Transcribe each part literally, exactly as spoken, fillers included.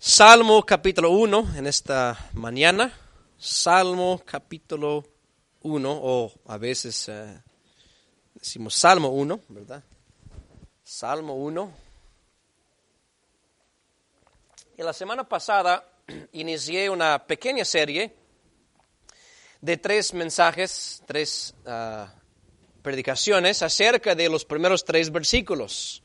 Salmo capítulo uno en esta mañana. Salmo capítulo uno, o a veces eh, decimos Salmo uno, ¿verdad? Salmo uno. Y la semana pasada inicié una pequeña serie de tres mensajes, tres uh, predicaciones acerca de los primeros tres versículos.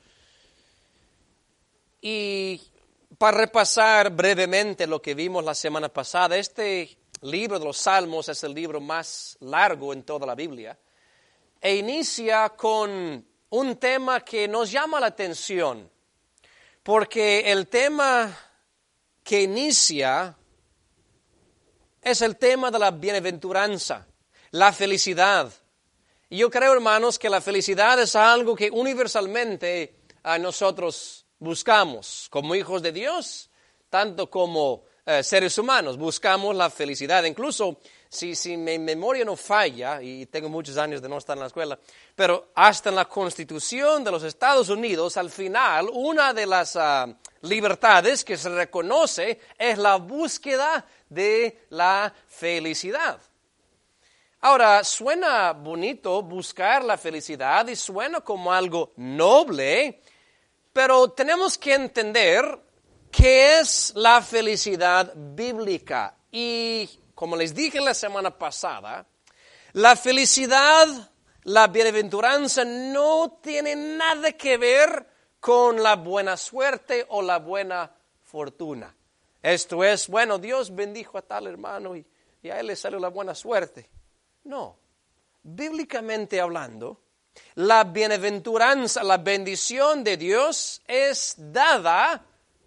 Y para repasar brevemente lo que vimos la semana pasada, este libro de los Salmos es el libro más largo en toda la Biblia e inicia con un tema que nos llama la atención, porque el tema que inicia es el tema de la bienaventuranza, la felicidad. Y yo creo, hermanos, que la felicidad es algo que universalmente a nosotros buscamos como hijos de Dios, tanto como eh, seres humanos, buscamos la felicidad. Incluso, si, si mi memoria no falla, y tengo muchos años de no estar en la escuela, pero hasta en la Constitución de los Estados Unidos, al final, una de las uh, libertades que se reconoce es la búsqueda de la felicidad. Ahora, suena bonito buscar la felicidad y suena como algo noble, pero tenemos que entender qué es la felicidad bíblica. Y como les dije la semana pasada, la felicidad, la bienaventuranza no tiene nada que ver con la buena suerte o la buena fortuna. Esto es, bueno, Dios bendijo a tal hermano y, y a él le salió la buena suerte. No, bíblicamente hablando, la bienaventuranza, la bendición de Dios es dada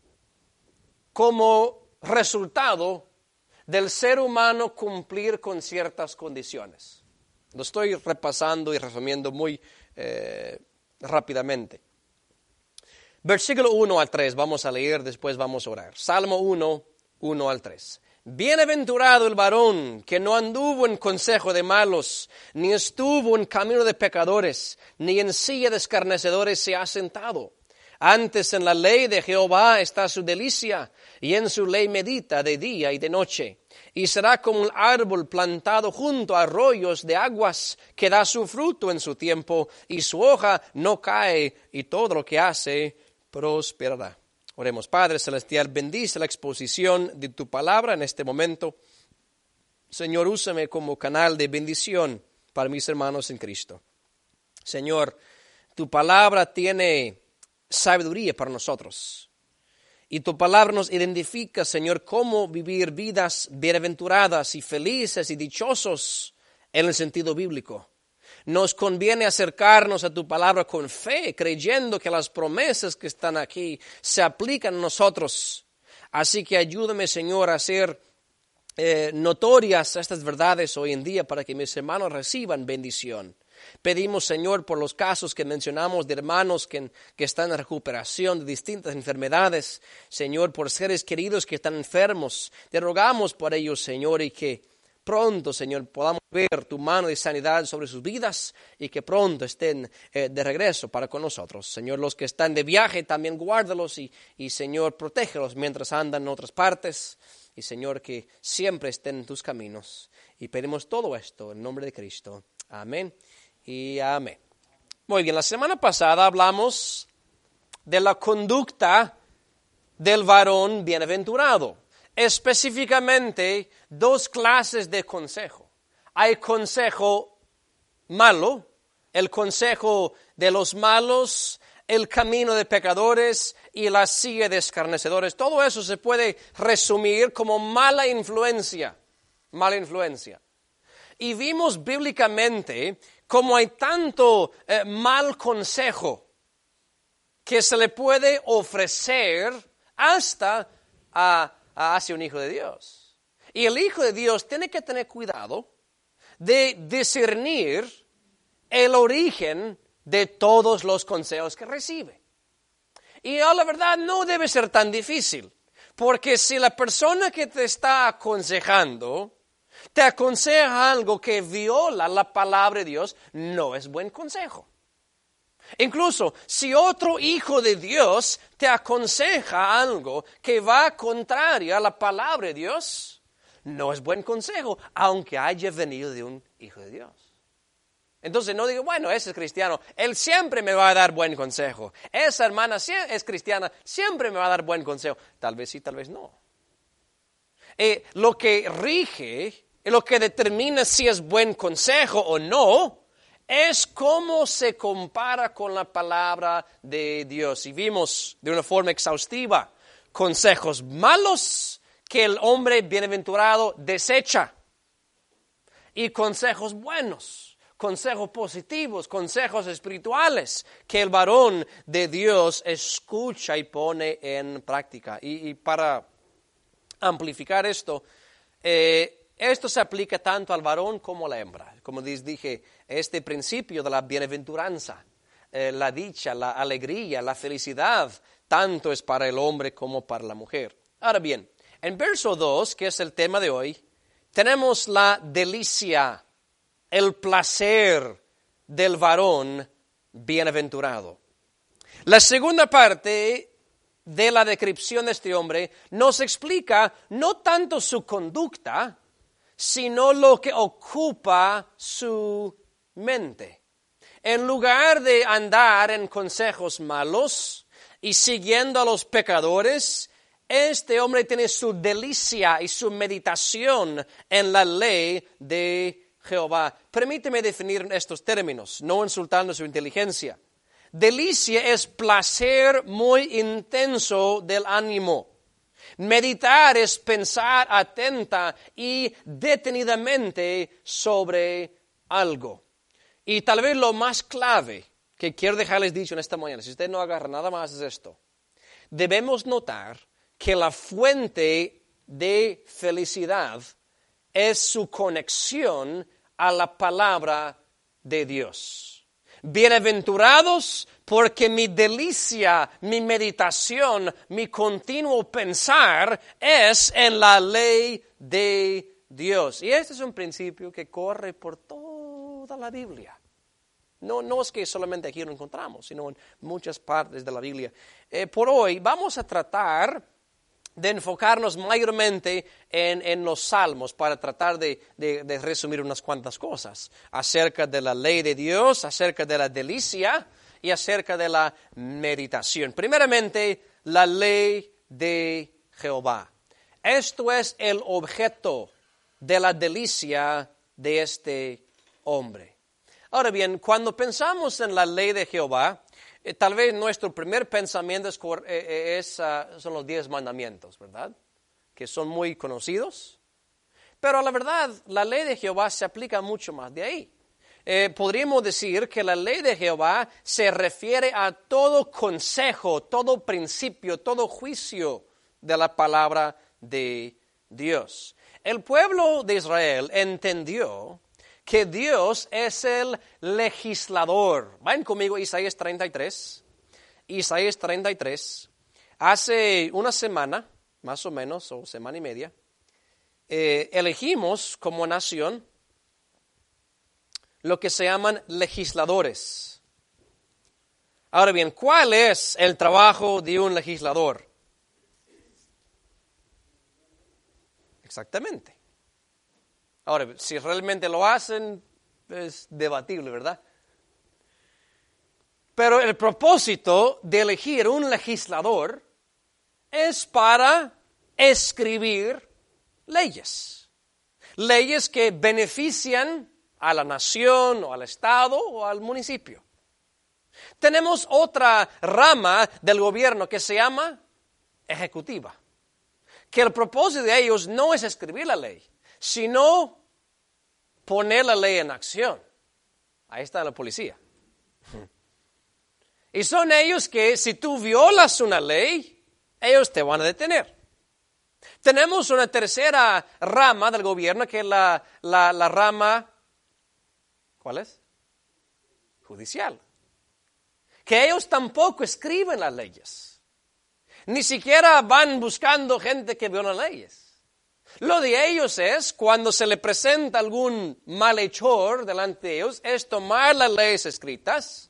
como resultado del ser humano cumplir con ciertas condiciones. Lo estoy repasando y resumiendo muy eh, rápidamente. Versículo uno al tres, vamos a leer, después vamos a orar. Salmo uno, uno al tres. Bienaventurado el varón que no anduvo en consejo de malos, ni estuvo en camino de pecadores, ni en silla de escarnecedores se ha sentado. Antes en la ley de Jehová está su delicia, y en su ley medita de día y de noche. Y será como un árbol plantado junto a arroyos de aguas, que da su fruto en su tiempo, y su hoja no cae, y todo lo que hace prosperará. Oremos. Padre Celestial, bendice la exposición de tu palabra en este momento. Señor, úsame como canal de bendición para mis hermanos en Cristo. Señor, tu palabra tiene sabiduría para nosotros. Y tu palabra nos identifica, Señor, cómo vivir vidas bienaventuradas y felices y dichosos en el sentido bíblico. Nos conviene acercarnos a tu palabra con fe, creyendo que las promesas que están aquí se aplican a nosotros. Así que ayúdame, Señor, a hacer eh, notorias estas verdades hoy en día para que mis hermanos reciban bendición. Pedimos, Señor, por los casos que mencionamos de hermanos que, que están en recuperación de distintas enfermedades. Señor, por seres queridos que están enfermos. Te rogamos por ellos, Señor, y que pronto, Señor, podamos ver tu mano de sanidad sobre sus vidas y que pronto estén eh, de regreso para con nosotros. Señor, los que están de viaje también guárdalos y, y, Señor, protégelos mientras andan en otras partes. Y, Señor, que siempre estén en tus caminos. Y pedimos todo esto en nombre de Cristo. Amén y amén. Muy bien, la semana pasada hablamos de la conducta del varón bienaventurado. Específicamente, dos clases de consejo. Hay consejo malo, el consejo de los malos, el camino de pecadores y la silla de escarnecedores. Todo eso se puede resumir como mala influencia, mala influencia. Y vimos bíblicamente cómo hay tanto eh, mal consejo que se le puede ofrecer hasta a hacia un hijo de Dios. Y el hijo de Dios tiene que tener cuidado de discernir el origen de todos los consejos que recibe. Y a la verdad no debe ser tan difícil, porque si la persona que te está aconsejando te aconseja algo que viola la palabra de Dios, no es buen consejo. Incluso si otro hijo de Dios te aconseja algo que va contrario a la palabra de Dios, no es buen consejo, aunque haya venido de un hijo de Dios. Entonces no digo, bueno, ese es cristiano, él siempre me va a dar buen consejo. Esa hermana es cristiana, siempre me va a dar buen consejo. Tal vez sí, tal vez no. Eh, lo que rige, lo que determina si es buen consejo o no, es cómo se compara con la palabra de Dios. Y vimos de una forma exhaustiva consejos malos que el hombre bienaventurado desecha y consejos buenos, consejos positivos, consejos espirituales que el varón de Dios escucha y pone en práctica. Y, y para amplificar esto, eh, esto se aplica tanto al varón como a la hembra. Como les dije, este principio de la bienaventuranza, eh, la dicha, la alegría, la felicidad, tanto es para el hombre como para la mujer. Ahora bien, en verso dos, que es el tema de hoy, tenemos la delicia, el placer del varón bienaventurado. La segunda parte de la descripción de este hombre nos explica no tanto su conducta, sino lo que ocupa su mente. En lugar de andar en consejos malos y siguiendo a los pecadores, este hombre tiene su delicia y su meditación en la ley de Jehová. Permíteme definir estos términos, no insultando su inteligencia. Delicia es placer muy intenso del ánimo. Meditar es pensar atenta y detenidamente sobre algo. Y tal vez lo más clave que quiero dejarles dicho en esta mañana, si usted no agarra nada más, es esto. Debemos notar que la fuente de felicidad es su conexión a la palabra de Dios. Bienaventurados porque mi delicia, mi meditación, mi continuo pensar es en la ley de Dios. Y este es un principio que corre por toda la Biblia. No, no es que solamente aquí lo encontramos, sino en muchas partes de la Biblia. Eh, por hoy vamos a tratar de enfocarnos mayormente en, en los salmos para tratar de, de, de resumir unas cuantas cosas acerca de la ley de Dios, acerca de la delicia y acerca de la meditación. Primeramente, la ley de Jehová. Esto es el objeto de la delicia de este hombre. Ahora bien, cuando pensamos en la ley de Jehová, Eh, tal vez nuestro primer pensamiento es, eh, es, uh, son los diez mandamientos, ¿verdad? Que son muy conocidos. Pero la verdad, la ley de Jehová se aplica mucho más de ahí. Eh, podríamos decir que la ley de Jehová se refiere a todo consejo, todo principio, todo juicio de la palabra de Dios. El pueblo de Israel entendió que Dios es el legislador. Vayan conmigo a Isaías treinta y tres. Isaías treinta y tres. Hace una semana, más o menos, o semana y media, eh, elegimos como nación lo que se llaman legisladores. Ahora bien, ¿cuál es el trabajo de un legislador? Exactamente. Ahora, si realmente lo hacen, es debatible, ¿verdad? Pero el propósito de elegir un legislador es para escribir leyes. Leyes que benefician a la nación o al estado o al municipio. Tenemos otra rama del gobierno que se llama ejecutiva, que el propósito de ellos no es escribir la ley, sino poner la ley en acción. Ahí está la policía. Y son ellos que, si tú violas una ley, ellos te van a detener. Tenemos una tercera rama del gobierno, que es la, la, la rama, ¿cuál es? Judicial. Que ellos tampoco escriben las leyes. Ni siquiera van buscando gente que viola leyes. Lo de ellos es, cuando se le presenta algún malhechor delante de ellos, es tomar las leyes escritas,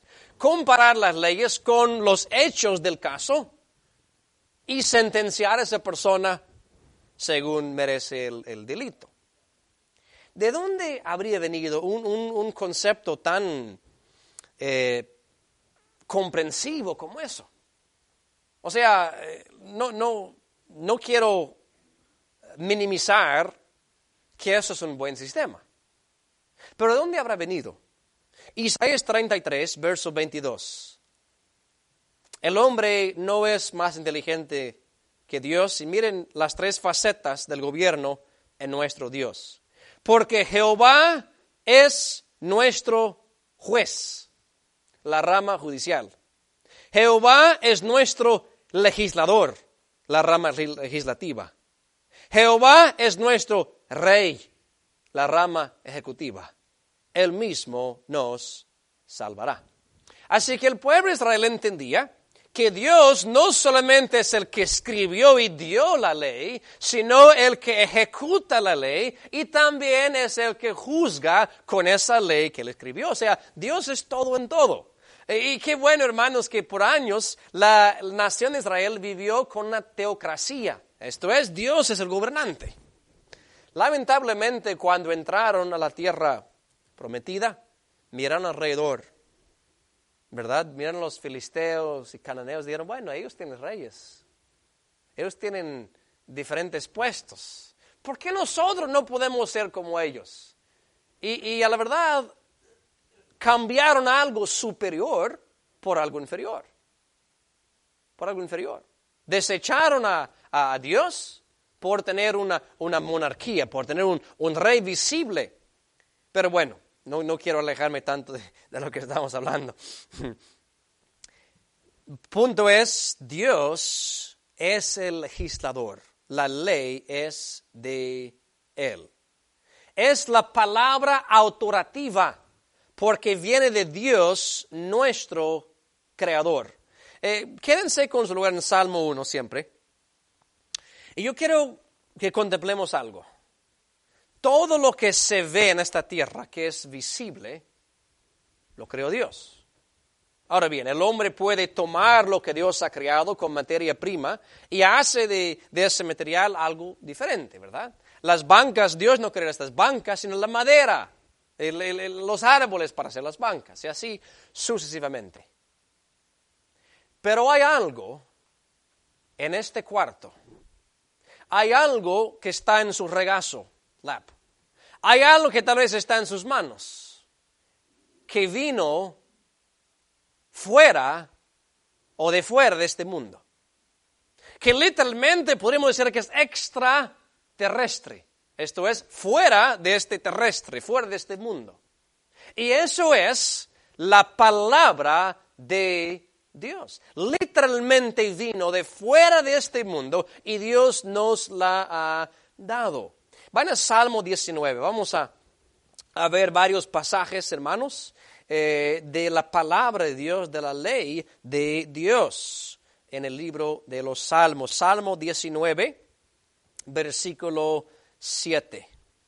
comparar las leyes con los hechos del caso y sentenciar a esa persona según merece el, el delito. ¿De dónde habría venido un, un, un concepto tan eh, comprensivo como eso? O sea, no, no, no quiero minimizar que eso es un buen sistema. Pero ¿de dónde habrá venido? Isaías treinta y tres, verso veintidós. El hombre no es más inteligente que Dios. Y miren las tres facetas del gobierno en nuestro Dios. Porque Jehová es nuestro juez, la rama judicial. Jehová es nuestro legislador, la rama legislativa. Jehová es nuestro rey, la rama ejecutiva. Él mismo nos salvará. Así que el pueblo de Israel entendía que Dios no solamente es el que escribió y dio la ley, sino el que ejecuta la ley y también es el que juzga con esa ley que él escribió. O sea, Dios es todo en todo. Y qué bueno, hermanos, que por años la nación de Israel vivió con una teocracia. Esto es, Dios es el gobernante. Lamentablemente, cuando entraron a la tierra prometida, miraron alrededor, ¿verdad? Miran los filisteos y cananeos y dijeron, bueno, ellos tienen reyes. Ellos tienen diferentes puestos. ¿Por qué nosotros no podemos ser como ellos? Y, y a la verdad, cambiaron algo superior por algo inferior. Por algo inferior. Desecharon a, a Dios por tener una, una monarquía, por tener un, un rey visible. Pero bueno, no, no quiero alejarme tanto de, de lo que estamos hablando. Punto es, Dios es el legislador. La ley es de Él. Es la palabra autoritativa porque viene de Dios, nuestro Creador. Eh, quédense con su lugar en Salmo uno siempre. Y yo quiero que contemplemos algo. Todo lo que se ve en esta tierra, que es visible, lo creó Dios. Ahora bien, el hombre puede tomar lo que Dios ha creado con materia prima y hace de, de ese material algo diferente, ¿verdad? Las bancas, Dios no creó estas bancas, sino la madera, el, el, el, los árboles para hacer las bancas, y así sucesivamente. Pero hay algo en este cuarto. Hay algo que está en su regazo, lap. Hay algo que tal vez está en sus manos, que vino fuera o de fuera de este mundo. Que literalmente podríamos decir que es extraterrestre. Esto es, fuera de este terrestre, fuera de este mundo. Y eso es la palabra de Dios. Literalmente vino de fuera de este mundo y Dios nos la ha dado. Van a Salmo diecinueve. Vamos a, a ver varios pasajes, hermanos, eh, de la palabra de Dios, de la ley de Dios en el libro de los Salmos. Salmo diecinueve, versículo siete.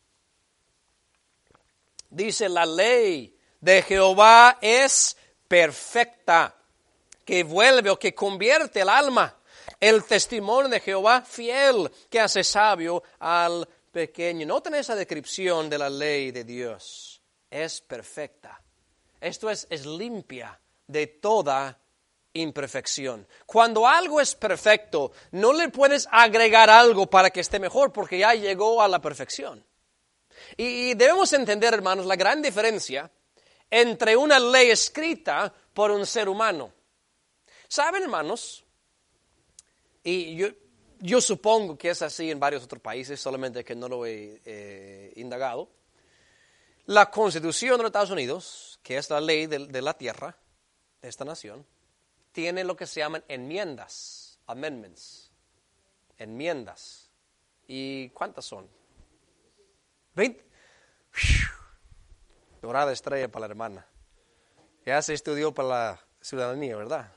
Dice, la ley de Jehová es perfecta, que vuelve o que convierte el alma. El testimonio de Jehová fiel, que hace sabio al pequeño. Noten esa descripción de la ley de Dios. Es perfecta. Esto es, es limpia de toda imperfección. Cuando algo es perfecto, no le puedes agregar algo para que esté mejor, porque ya llegó a la perfección. Y, y debemos entender, hermanos, la gran diferencia entre una ley escrita por un ser humano. ¿Saben, hermanos? Y yo, yo supongo que es así en varios otros países, solamente que no lo he eh, indagado. La Constitución de los Estados Unidos, que es la ley de, de la tierra, de esta nación, tiene lo que se llaman enmiendas, amendments, enmiendas. ¿Y cuántas son? ¿veinte? Dorada estrella para la hermana. Ya se estudió para la ciudadanía, ¿verdad?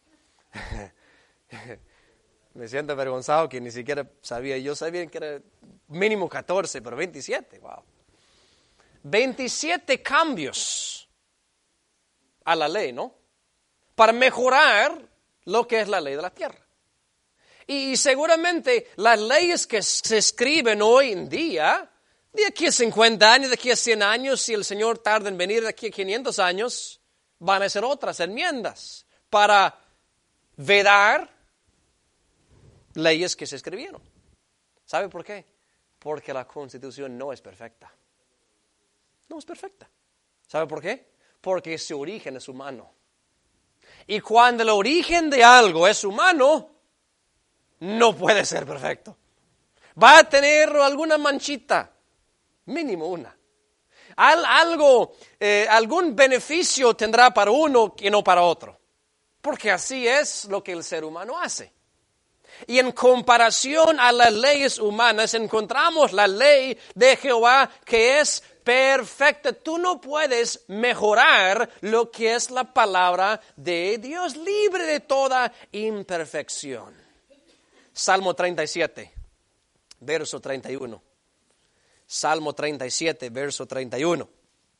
Me siento avergonzado que ni siquiera sabía. Yo sabía que era mínimo catorce, pero veintisiete, wow. veintisiete cambios a la ley, ¿no? para mejorar lo que es la ley de la tierra. Y seguramente las leyes que se escriben hoy en día, de aquí a cincuenta años, de aquí a cien años, si el Señor tarda en venir de aquí a quinientos años, van a ser otras enmiendas para vedar leyes que se escribieron. ¿Sabe por qué? Porque la Constitución no es perfecta. No es perfecta. ¿Sabe por qué? Porque su origen es humano. Y cuando el origen de algo es humano, no puede ser perfecto. Va a tener alguna manchita, mínimo una. Al, algo, eh, algún beneficio tendrá para uno y no para otro. Porque así es lo que el ser humano hace. Y en comparación a las leyes humanas, encontramos la ley de Jehová que es perfecta. Tú no puedes mejorar lo que es la palabra de Dios, libre de toda imperfección. Salmo treinta y siete, verso treinta y uno. Salmo treinta y siete, verso treinta y uno.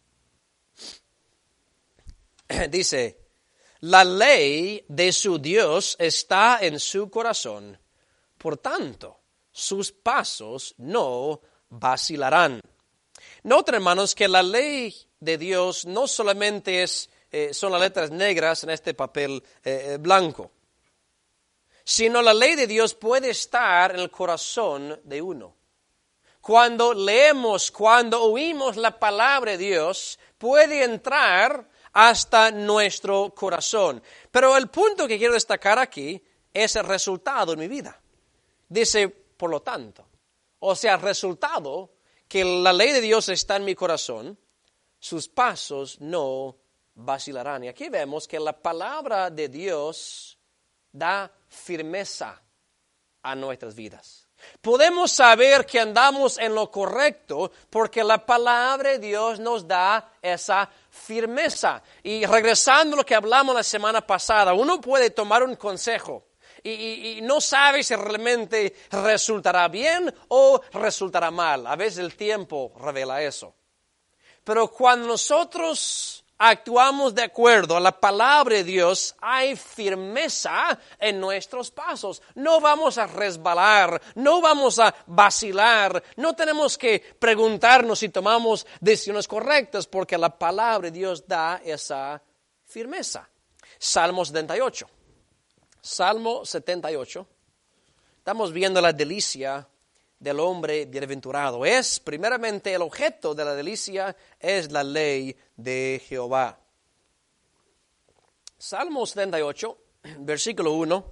Dice: la ley de su Dios está en su corazón, por tanto, sus pasos no vacilarán. Noten, hermanos, que la ley de Dios no solamente es, eh, son las letras negras en este papel eh, blanco, sino la ley de Dios puede estar en el corazón de uno. Cuando leemos, cuando oímos la palabra de Dios, puede entrar hasta nuestro corazón. Pero el punto que quiero destacar aquí es el resultado en mi vida. Dice, por lo tanto, o sea, el resultado que la ley de Dios está en mi corazón, sus pasos no vacilarán. Y aquí vemos que la palabra de Dios da firmeza a nuestras vidas. Podemos saber que andamos en lo correcto porque la palabra de Dios nos da esa firmeza. Y regresando a lo que hablamos la semana pasada, uno puede tomar un consejo y, y, y no sabe si realmente resultará bien o resultará mal. A veces el tiempo revela eso. Pero cuando nosotros actuamos de acuerdo a la palabra de Dios, hay firmeza en nuestros pasos. No vamos a resbalar, no vamos a vacilar, no tenemos que preguntarnos si tomamos decisiones correctas, porque la palabra de Dios da esa firmeza. Salmo setenta y ocho. Salmo setenta y ocho. Estamos viendo la delicia del hombre bienaventurado. Es, primeramente, el objeto de la delicia es la ley de Jehová. Salmo setenta y ocho, versículo uno.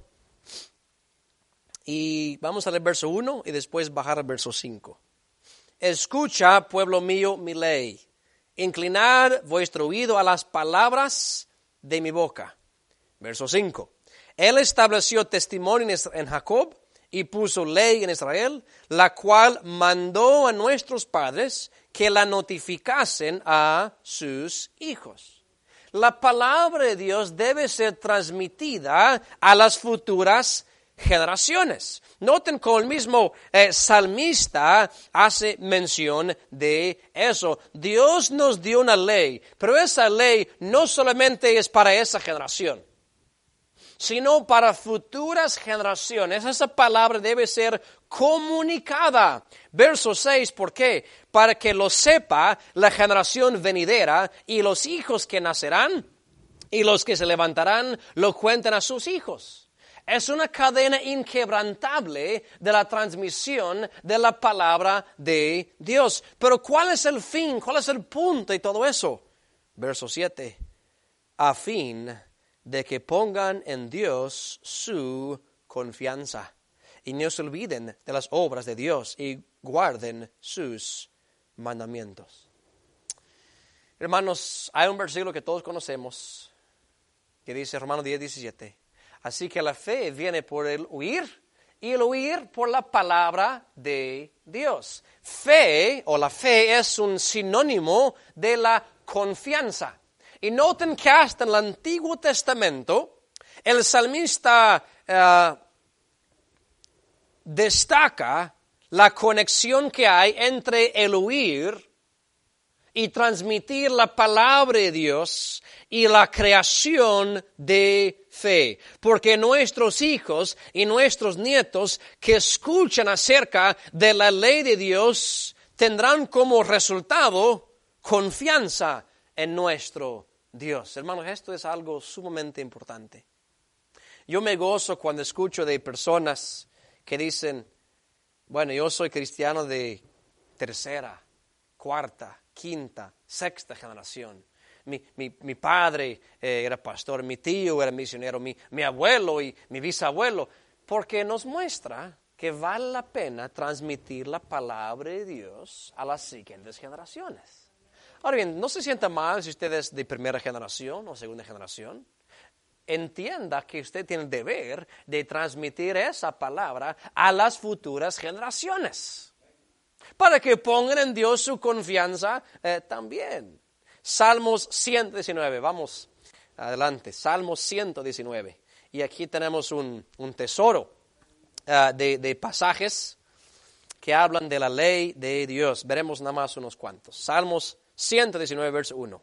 Y vamos a leer verso uno y después bajar al verso cinco. Escucha, pueblo mío, mi ley. Inclinad vuestro oído a las palabras de mi boca. Verso cinco. Él estableció testimonio en Jacob y puso ley en Israel, la cual mandó a nuestros padres que la notificasen a sus hijos. La palabra de Dios debe ser transmitida a las futuras generaciones. Noten cómo el mismo eh, salmista hace mención de eso. Dios nos dio una ley, pero esa ley no solamente es para esa generación, sino para futuras generaciones. Esa palabra debe ser comunicada. Verso seis, ¿por qué? Para que lo sepa la generación venidera y los hijos que nacerán y los que se levantarán lo cuenten a sus hijos. Es una cadena inquebrantable de la transmisión de la palabra de Dios. Pero ¿cuál es el fin? ¿Cuál es el punto de todo eso? Verso siete. A fin de que pongan en Dios su confianza y no se olviden de las obras de Dios y guarden sus mandamientos. Hermanos, hay un versículo que todos conocemos que dice Romanos diez, diecisiete. Así que la fe viene por el oír y el oír por la palabra de Dios. Fe o la fe es un sinónimo de la confianza. Y noten que hasta en el Antiguo Testamento el salmista uh, destaca la conexión que hay entre el oír y transmitir la palabra de Dios y la creación de fe. Porque nuestros hijos y nuestros nietos que escuchan acerca de la ley de Dios tendrán como resultado confianza en nuestro Dios. Hermanos, esto es algo sumamente importante. Yo me gozo cuando escucho de personas que dicen, bueno, yo soy cristiano de tercera, cuarta, quinta, sexta generación. Mi, mi, mi padre eh, era pastor, mi tío era misionero, mi, mi abuelo y mi bisabuelo, porque nos muestra que vale la pena transmitir la palabra de Dios a las siguientes generaciones. Ahora bien, no se sienta mal si usted es de primera generación o segunda generación. Entienda que usted tiene el deber de transmitir esa palabra a las futuras generaciones, para que pongan en Dios su confianza eh, también. Salmos ciento diecinueve, vamos adelante, Salmos ciento diecinueve. Y aquí tenemos un, un tesoro uh, de, de pasajes que hablan de la ley de Dios. Veremos nada más unos cuantos. Salmos ciento diecinueve, verso uno.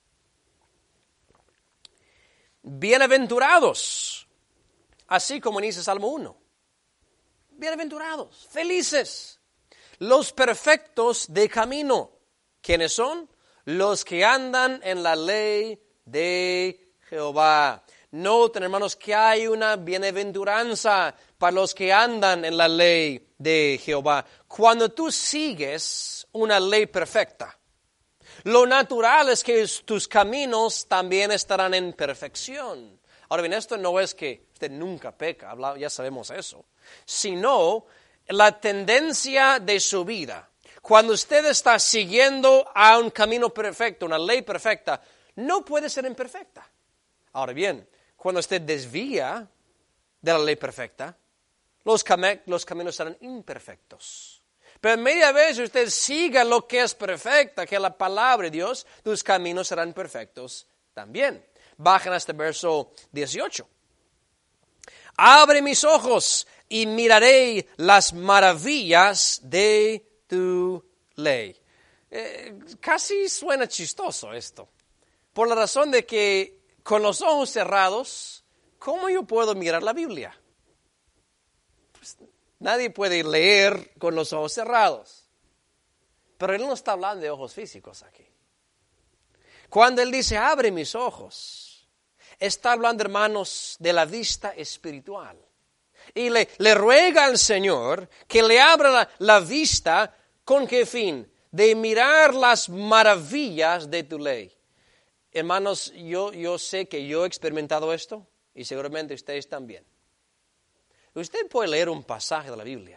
Bienaventurados, así como dice Salmo uno. Bienaventurados, felices, los perfectos de camino. ¿Quiénes son? Los que andan en la ley de Jehová. Noten, hermanos, que hay una bienaventuranza para los que andan en la ley de Jehová. Cuando tú sigues una ley perfecta, lo natural es que tus caminos también estarán en perfección. Ahora bien, esto no es que usted nunca peca, ya sabemos eso, sino la tendencia de su vida. Cuando usted está siguiendo a un camino perfecto, una ley perfecta, no puede ser imperfecta. Ahora bien, cuando usted desvía de la ley perfecta, los, cam- los caminos serán imperfectos. Pero media vez usted siga lo que es perfecta, que es la palabra de Dios, tus caminos serán perfectos también. Bajen hasta verso dieciocho. Abre mis ojos y miraré las maravillas de tu ley. Eh, casi suena chistoso esto, por la razón de que con los ojos cerrados, ¿cómo yo puedo mirar la Biblia? Pues, nadie puede leer con los ojos cerrados. Pero Él no está hablando de ojos físicos aquí. Cuando Él dice, abre mis ojos, está hablando, hermanos, de la vista espiritual. Y le, le ruega al Señor que le abra la, la vista, ¿con qué fin? De mirar las maravillas de tu ley. Hermanos, yo, yo sé que yo he experimentado esto y seguramente ustedes también. Usted puede leer un pasaje de la Biblia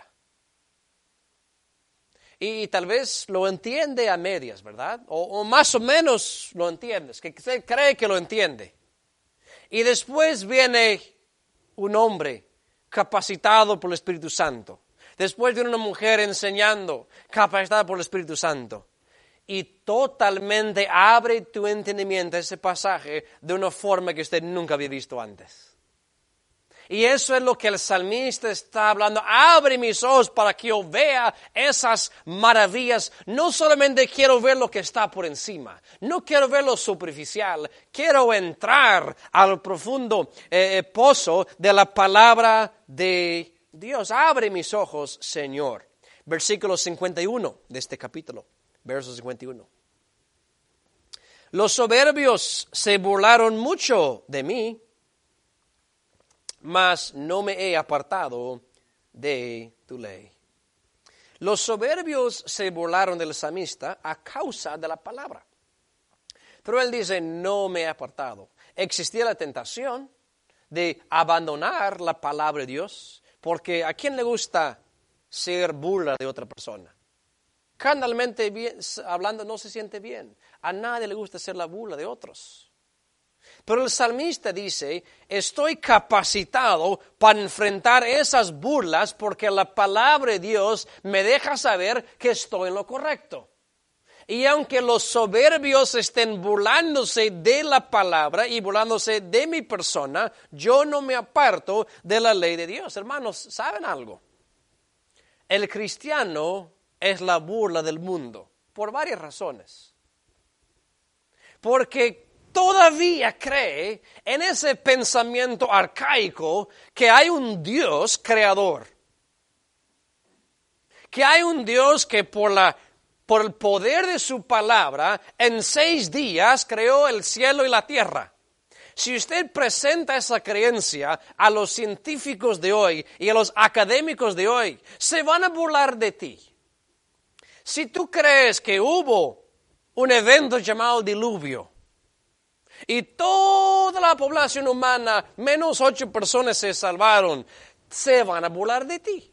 y tal vez lo entiende a medias, ¿verdad? O, o más o menos lo entiendes, que usted cree que lo entiende. Y después viene un hombre capacitado por el Espíritu Santo. Después viene una mujer enseñando, capacitada por el Espíritu Santo. Y totalmente abre tu entendimiento a ese pasaje de una forma que usted nunca había visto antes. Y eso es lo que el salmista está hablando. Abre mis ojos para que yo vea esas maravillas. No solamente quiero ver lo que está por encima. No quiero ver lo superficial. Quiero entrar al profundo eh, pozo de la palabra de Dios. Abre mis ojos, Señor. Versículo cincuenta y uno de este capítulo. Verso cincuenta y uno. Los soberbios se burlaron mucho de mí, mas no me he apartado de tu ley. Los soberbios se burlaron del salmista a causa de la palabra. Pero él dice, no me he apartado. Existía la tentación de abandonar la palabra de Dios, porque ¿a quién le gusta ser burla de otra persona? Carnalmente bien, hablando no se siente bien. A nadie le gusta ser la burla de otros. Pero el salmista dice, estoy capacitado para enfrentar esas burlas porque la palabra de Dios me deja saber que estoy en lo correcto. Y aunque los soberbios estén burlándose de la palabra y burlándose de mi persona, yo no me aparto de la ley de Dios. Hermanos, ¿saben algo? El cristiano es la burla del mundo por varias razones. porque todavía cree en ese pensamiento arcaico que hay un Dios creador, que hay un Dios que por la por el poder de su palabra en seis días creó el cielo y la tierra. Si usted presenta esa creencia a los científicos de hoy y a los académicos de hoy, se van a burlar de ti. Si tú crees que hubo un evento llamado diluvio y toda la población humana, menos ocho personas se salvaron, se van a burlar de ti.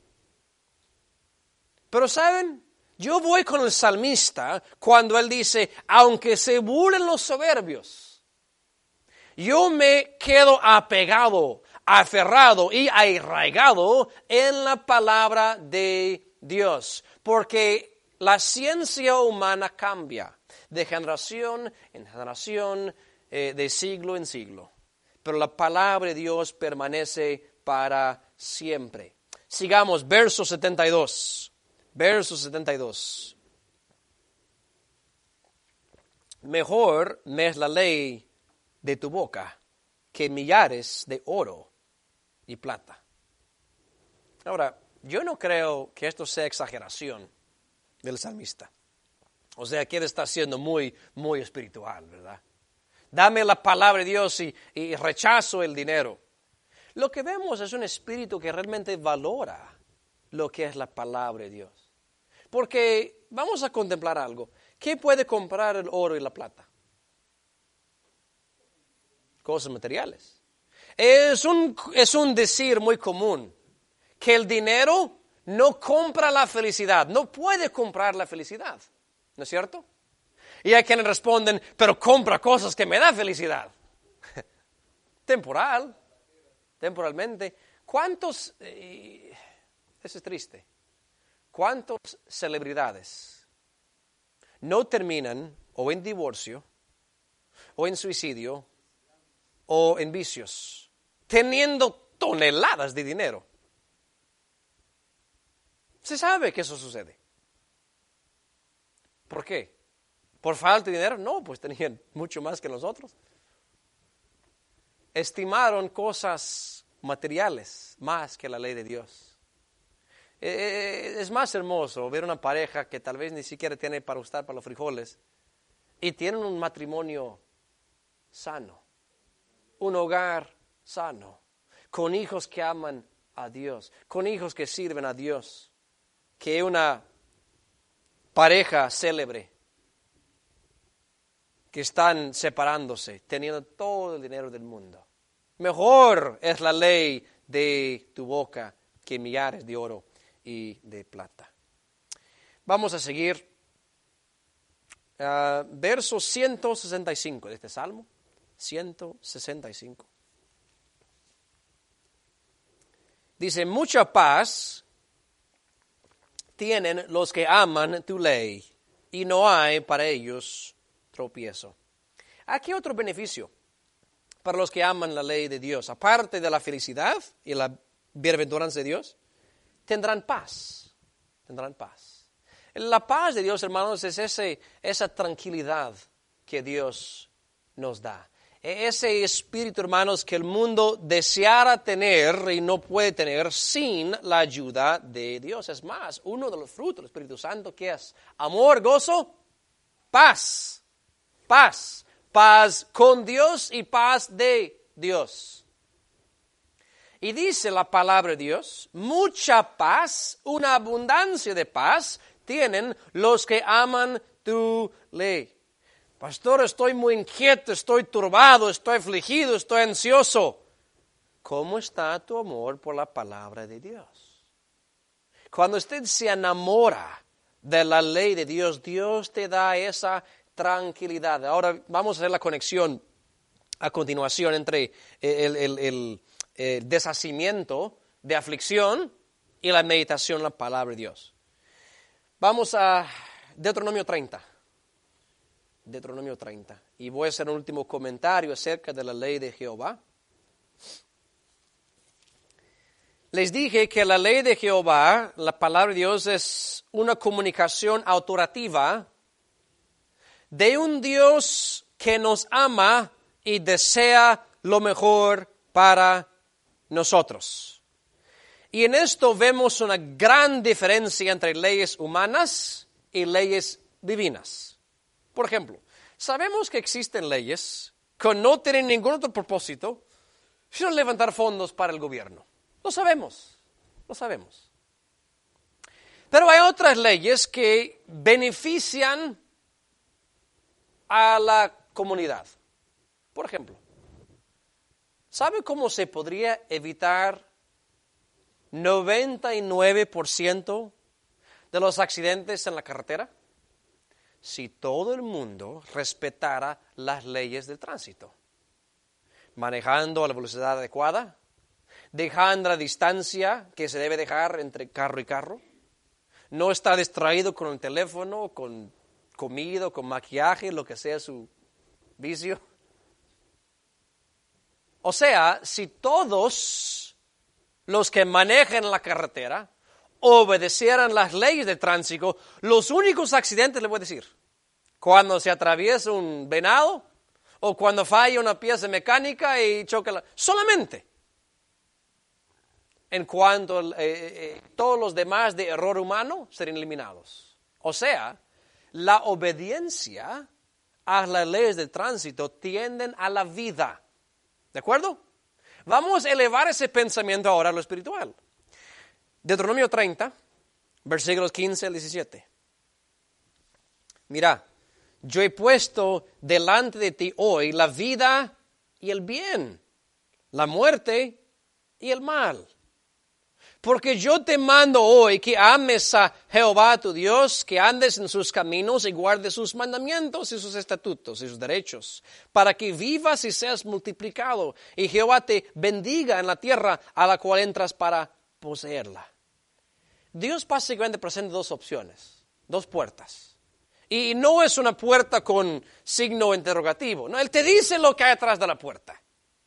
Pero ¿saben? Yo voy con el salmista cuando él dice, aunque se burlen los soberbios, yo me quedo apegado, aferrado y arraigado en la palabra de Dios, porque la ciencia humana cambia de generación en generación, eh, de siglo en siglo, pero la palabra de Dios permanece para siempre. Sigamos, verso setenta y dos. Verso setenta y dos. Mejor me es la ley de tu boca que millares de oro y plata. Ahora, yo no creo que esto sea exageración del salmista. O sea, que él está siendo muy, muy espiritual, ¿verdad? Dame la palabra de Dios y, y rechazo el dinero. Lo que vemos es un espíritu que realmente valora lo que es la palabra de Dios. Porque vamos a contemplar algo. ¿Qué puede comprar el oro y la plata? Cosas materiales. Es un, es un decir muy común que el dinero no compra la felicidad, no puede comprar la felicidad, ¿no es cierto? Y hay quienes responden, pero compra cosas que me dan felicidad. Temporal, temporalmente. ¿Cuántos, eh, eso es triste, cuántas celebridades no terminan o en divorcio, o en suicidio, o en vicios, teniendo toneladas de dinero? Se sabe que eso sucede. ¿Por qué? ¿Por falta de dinero? No, pues tenían mucho más que nosotros. Estimaron cosas materiales más que la ley de Dios. Es más hermoso ver una pareja que tal vez ni siquiera tiene para usar para los frijoles y tienen un matrimonio sano, un hogar sano, con hijos que aman a Dios, con hijos que sirven a Dios, que una pareja célebre que están separándose, teniendo todo el dinero del mundo. Mejor es la ley de tu boca que millares de oro y de plata. Vamos a seguir. Uh, verso ciento sesenta y cinco de este Salmo. ciento sesenta y cinco. Dice, mucha paz tienen los que aman tu ley, y no hay para ellos tropiezo. Aquí otro beneficio para los que aman la ley de Dios, aparte de la felicidad y la bienaventuranza de Dios, tendrán paz, tendrán paz. La paz de Dios, hermanos, es ese, esa tranquilidad que Dios nos da. Ese espíritu, hermanos, que el mundo deseara tener y no puede tener sin la ayuda de Dios. Es más, uno de los frutos del Espíritu Santo, que es amor, gozo, paz, paz, paz con Dios y paz de Dios. Y dice la palabra de Dios, mucha paz, una abundancia de paz tienen los que aman tu ley. Pastor, estoy muy inquieto, estoy turbado, estoy afligido, estoy ansioso. ¿Cómo está tu amor por la palabra de Dios? Cuando usted se enamora de la ley de Dios, Dios te da esa tranquilidad. Ahora vamos a hacer la conexión a continuación entre el, el, el, el deshacimiento de aflicción y la meditación en la palabra de Dios. Vamos a Deuteronomio treinta. Deuteronomio treinta. Y voy a hacer un último comentario acerca de la ley de Jehová. Les dije que la ley de Jehová, la palabra de Dios, es una comunicación autoritativa de un Dios que nos ama y desea lo mejor para nosotros. Y en esto vemos una gran diferencia entre leyes humanas y leyes divinas. Por ejemplo, sabemos que existen leyes que no tienen ningún otro propósito sino levantar fondos para el gobierno. Lo sabemos, lo sabemos. Pero hay otras leyes que benefician a la comunidad. Por ejemplo, ¿sabe cómo se podría evitar noventa y nueve por ciento de los accidentes en la carretera? Si todo el mundo respetara las leyes del tránsito. Manejando a la velocidad adecuada, dejando la distancia que se debe dejar entre carro y carro, no estar distraído con el teléfono, con comida, con maquillaje, lo que sea su vicio. O sea, si todos los que manejan la carretera obedecieran las leyes de tránsito, los únicos accidentes, le voy a decir, cuando se atraviesa un venado o cuando falla una pieza mecánica y choca la... Solamente. En cuanto a eh, eh, todos los demás de error humano serían eliminados. O sea, la obediencia a las leyes de tránsito tienden a la vida. ¿De acuerdo? Vamos a elevar ese pensamiento ahora a lo espiritual. Deuteronomio treinta, versículos quince al diecisiete. Mira, yo he puesto delante de ti hoy la vida y el bien, la muerte y el mal. Porque yo te mando hoy que ames a Jehová tu Dios, que andes en sus caminos y guardes sus mandamientos y sus estatutos y sus derechos, para que vivas y seas multiplicado, y Jehová te bendiga en la tierra a la cual entras para poseerla. Dios básicamente presenta dos opciones, dos puertas. Y no es una puerta con signo interrogativo, no, Él te dice lo que hay atrás de la puerta.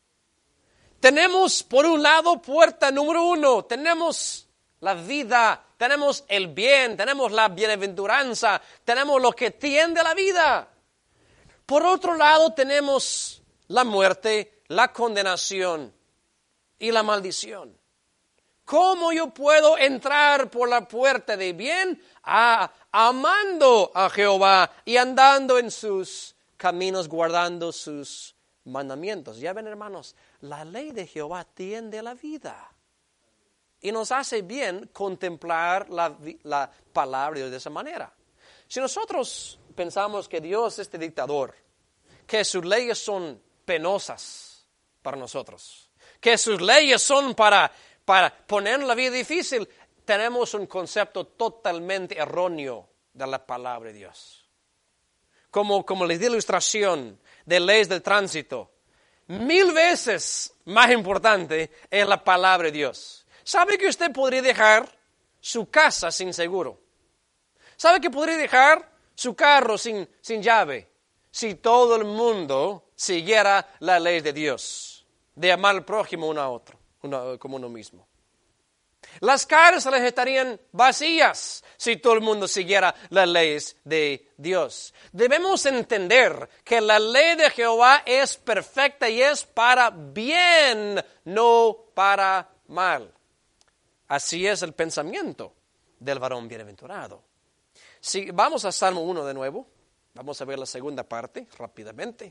Tenemos, por un lado, puerta número uno, tenemos la vida, tenemos el bien, tenemos la bienaventuranza, tenemos lo que tiende a la vida. Por otro lado, tenemos la muerte, la condenación y la maldición. ¿Cómo yo puedo entrar por la puerta de bien? Ah, amando a Jehová y andando en sus caminos, guardando sus mandamientos. Ya ven, hermanos, la ley de Jehová tiende a la vida. Y nos hace bien contemplar la, la palabra de Dios de esa manera. Si nosotros pensamos que Dios es este dictador, que sus leyes son penosas para nosotros, que sus leyes son para, para poner la vida difícil, tenemos un concepto totalmente erróneo de la palabra de Dios. Como, como les di la ilustración de leyes del tránsito, mil veces más importante es la palabra de Dios. ¿Sabe que usted podría dejar su casa sin seguro? ¿Sabe que podría dejar su carro sin, sin llave? Si todo el mundo siguiera la ley de Dios, de amar al prójimo uno a otro, uno, como uno mismo. Las cárceles estarían vacías si todo el mundo siguiera las leyes de Dios. Debemos entender que la ley de Jehová es perfecta y es para bien, no para mal. Así es el pensamiento del varón bienaventurado. Si vamos a Salmo uno de nuevo, vamos a ver la segunda parte rápidamente.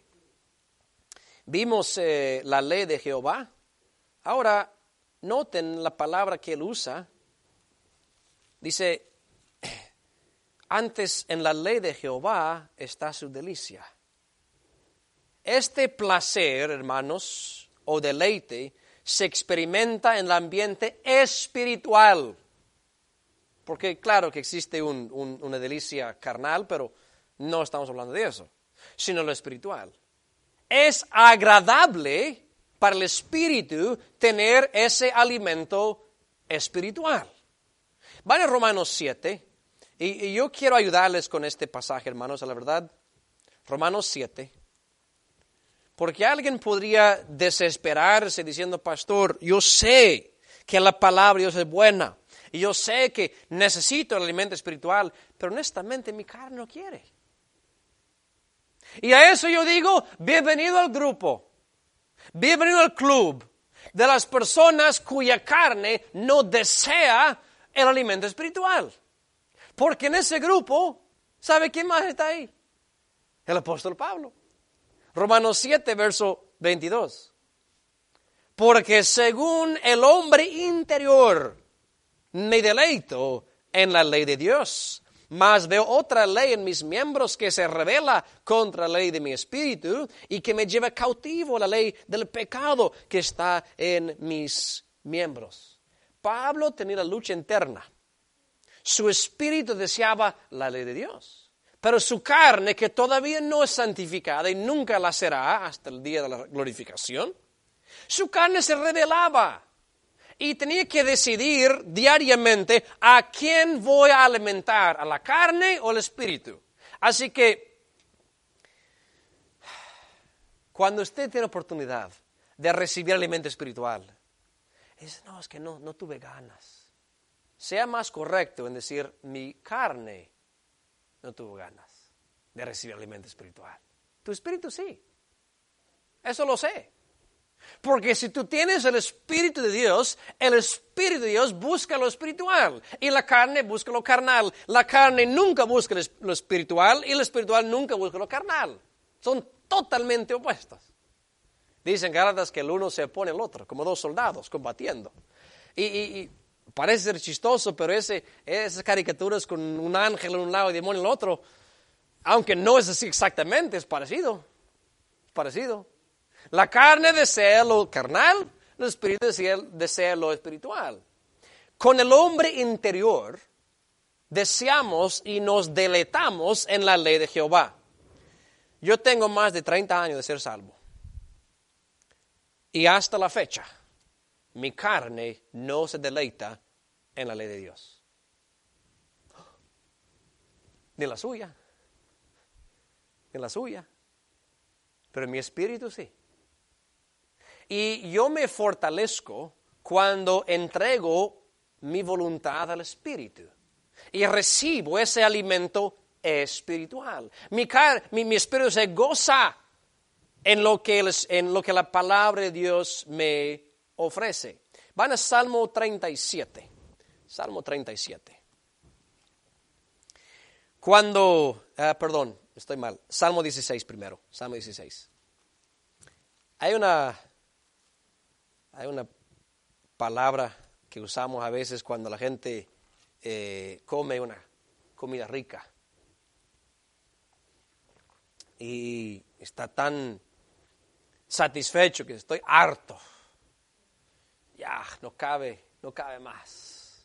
Vimos eh, la ley de Jehová. Ahora, noten la palabra que él usa. Dice, antes en la ley de Jehová está su delicia. Este placer, hermanos, o deleite, se experimenta en el ambiente espiritual. Porque claro que existe un, un, una delicia carnal, pero no estamos hablando de eso, sino lo espiritual. Es agradable para el espíritu tener ese alimento espiritual. Van a Romanos siete, y, y yo quiero ayudarles con este pasaje, hermanos, a la verdad. Romanos siete. Porque alguien podría desesperarse diciendo, pastor, yo sé que la palabra de Dios es buena, y yo sé que necesito el alimento espiritual, pero honestamente mi carne no quiere. Y a eso yo digo, bienvenido al grupo, bienvenido al club de las personas cuya carne no desea el alimento espiritual. Porque en ese grupo, ¿sabe quién más está ahí? El apóstol Pablo. Romanos siete, verso veintidós. Porque según el hombre interior, me deleito en la ley de Dios, mas veo otra ley en mis miembros que se revela contra la ley de mi espíritu y que me lleva cautivo a la ley del pecado que está en mis miembros. Pablo tenía la lucha interna. Su espíritu deseaba la ley de Dios, pero su carne, que todavía no es santificada y nunca la será hasta el día de la glorificación, su carne se rebelaba y tenía que decidir diariamente a quién voy a alimentar, a la carne o al espíritu. Así que, cuando usted tiene oportunidad de recibir alimento espiritual, dice, no, es que no, no tuve ganas. Sea más correcto en decir, mi carne no tuvo ganas de recibir alimento espiritual. Tu espíritu sí. Eso lo sé. Porque si tú tienes el Espíritu de Dios, el Espíritu de Dios busca lo espiritual y la carne busca lo carnal. La carne nunca busca lo espiritual y lo espiritual nunca busca lo carnal. Son totalmente opuestas. Dicen Gálatas que el uno se opone al otro, como dos soldados combatiendo. Y, y, y parece ser chistoso, pero ese, esas caricaturas con un ángel en un lado y demonio en el otro, aunque no es así exactamente, es parecido. Es parecido. La carne desea lo carnal, el espíritu desea, desea lo espiritual. Con el hombre interior, deseamos y nos deleitamos en la ley de Jehová. Yo tengo más de treinta años de ser salvo. Y hasta la fecha, mi carne no se deleita en la ley de Dios. Ni la suya. Ni la suya. Pero mi espíritu sí. Y yo me fortalezco cuando entrego mi voluntad al Espíritu y recibo ese alimento espiritual. Mi, car- mi, mi espíritu se goza en lo, que el, en lo que la palabra de Dios me ofrece. Van a Salmo treinta y siete. Salmo treinta y siete. Cuando, uh, perdón, estoy mal. Salmo dieciséis primero. Salmo dieciséis. Hay una... Hay una palabra que usamos a veces cuando la gente eh, come una comida rica y está tan satisfecho que estoy harto. Ya, no cabe, no cabe más.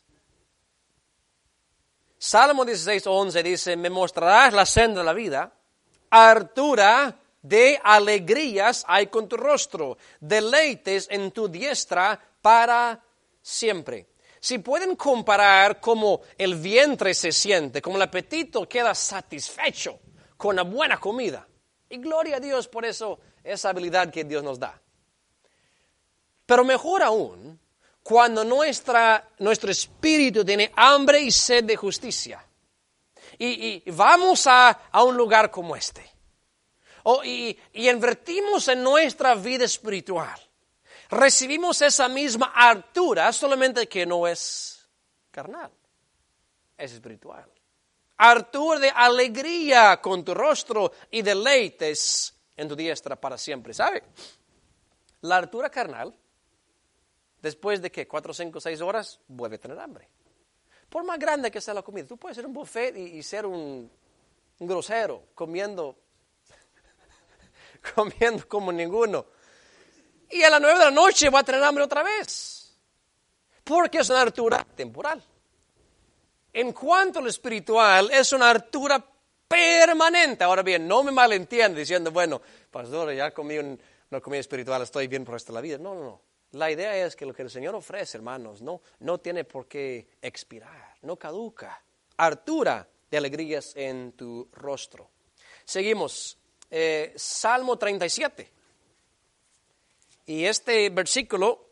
Salmo dieciséis, once dice, me mostrarás la senda de la vida, hartura de alegrías hay con tu rostro, deleites en tu diestra para siempre. Si pueden comparar cómo el vientre se siente, cómo el apetito queda satisfecho con una buena comida. Y gloria a Dios por eso, esa habilidad que Dios nos da. Pero mejor aún, cuando nuestra, nuestro espíritu tiene hambre y sed de justicia. Y, y vamos a, a un lugar como este. Oh, y, y invertimos en nuestra vida espiritual. Recibimos esa misma hartura, solamente que no es carnal, es espiritual. Hartura de alegría con tu rostro y deleites en tu diestra para siempre. ¿Sabe? La hartura carnal, después de que cuatro, cinco, seis horas, vuelve a tener hambre. Por más grande que sea la comida, tú puedes ser un buffet y, y ser un, un grosero, comiendo comiendo como ninguno. Y a las nueve de la noche va a tener hambre otra vez. Porque es una hartura temporal. En cuanto a lo espiritual, es una hartura permanente. Ahora bien, no me malentiende diciendo, bueno, pastor, ya comí un, una comida espiritual, estoy bien por el resto de la vida. No, no, no. La idea es que lo que el Señor ofrece, hermanos, no, no tiene por qué expirar, no caduca. Hartura de alegrías en tu rostro. Seguimos. Eh, Salmo treinta y siete. Y este versículo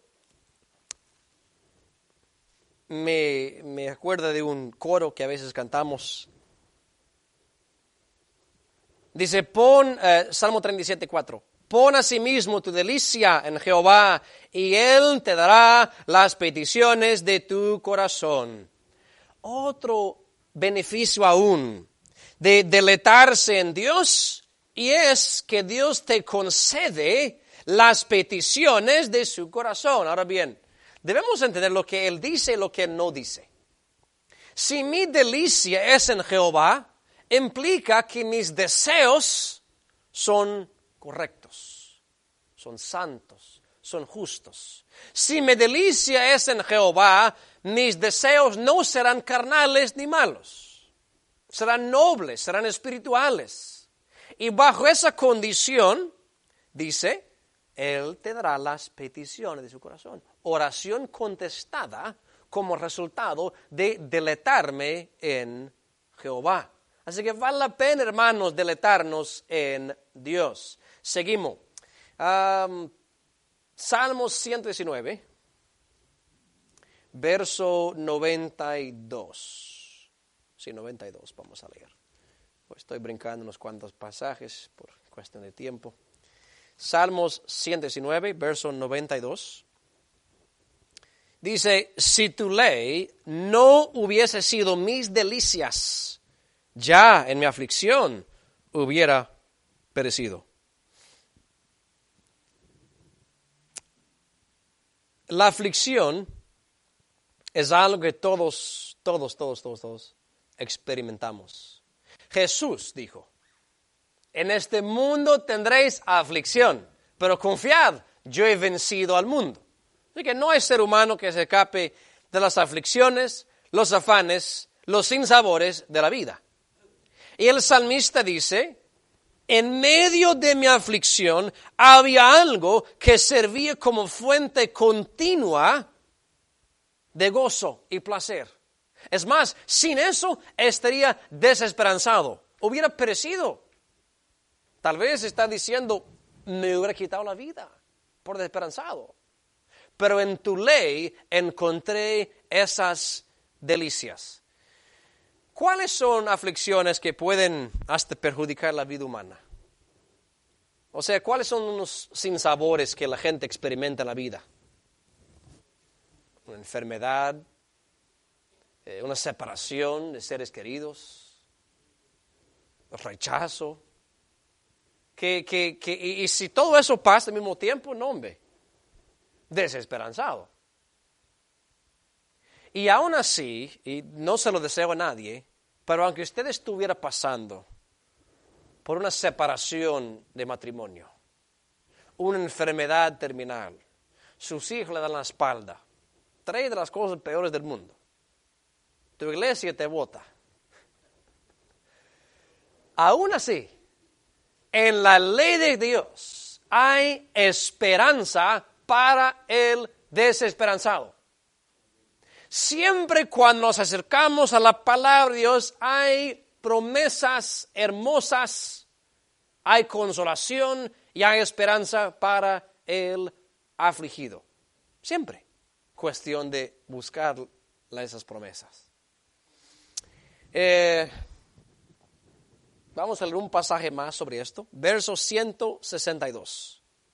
me, me acuerda de un coro que a veces cantamos. Dice, pon, eh, Salmo treinta y siete, cuatro. Pon asimismo tu delicia en Jehová, y Él te dará las peticiones de tu corazón. Otro beneficio aún de deleitarse en Dios, y es que Dios te concede las peticiones de su corazón. Ahora bien, debemos entender lo que Él dice y lo que Él no dice. Si mi delicia es en Jehová, implica que mis deseos son correctos, son santos, son justos. Si mi delicia es en Jehová, mis deseos no serán carnales ni malos. Serán nobles, serán espirituales. Y bajo esa condición, dice, Él te dará las peticiones de su corazón. Oración contestada como resultado de deleitarme en Jehová. Así que vale la pena, hermanos, deleitarnos en Dios. Seguimos. Um, Salmos ciento diecinueve, verso noventa y dos. Sí, noventa y dos, vamos a leer. Estoy brincando unos cuantos pasajes por cuestión de tiempo. Salmos ciento diecinueve, verso noventa y dos. Dice, si tu ley no hubiese sido mis delicias, ya en mi aflicción hubiera perecido. La aflicción es algo que todos, todos, todos, todos, todos experimentamos. Jesús dijo, en este mundo tendréis aflicción, pero confiad, yo he vencido al mundo. Así que no hay ser humano que se escape de las aflicciones, los afanes, los sinsabores de la vida. Y el salmista dice, en medio de mi aflicción había algo que servía como fuente continua de gozo y placer. Es más, sin eso estaría desesperanzado, hubiera perecido. Tal vez está diciendo, me hubiera quitado la vida por desesperanzado. Pero en tu ley encontré esas delicias. ¿Cuáles son aflicciones que pueden hasta perjudicar la vida humana? O sea, ¿cuáles son unos sinsabores que la gente experimenta en la vida? Una enfermedad, eh, una separación de seres queridos, rechazo. Que, que, que, y, y si todo eso pasa al mismo tiempo, no, hombre, desesperanzado. Y aún así, y no se lo deseo a nadie, pero aunque usted estuviera pasando por una separación de matrimonio, una enfermedad terminal, sus hijos le dan la espalda, tres de las cosas peores del mundo, tu iglesia te vota. Aún así, en la ley de Dios hay esperanza para el desesperanzado. Siempre cuando nos acercamos a la palabra de Dios hay promesas hermosas, hay consolación y hay esperanza para el afligido. Siempre. Cuestión de buscar esas promesas. Eh, vamos a leer un pasaje más sobre esto. Verso ciento sesenta y dos.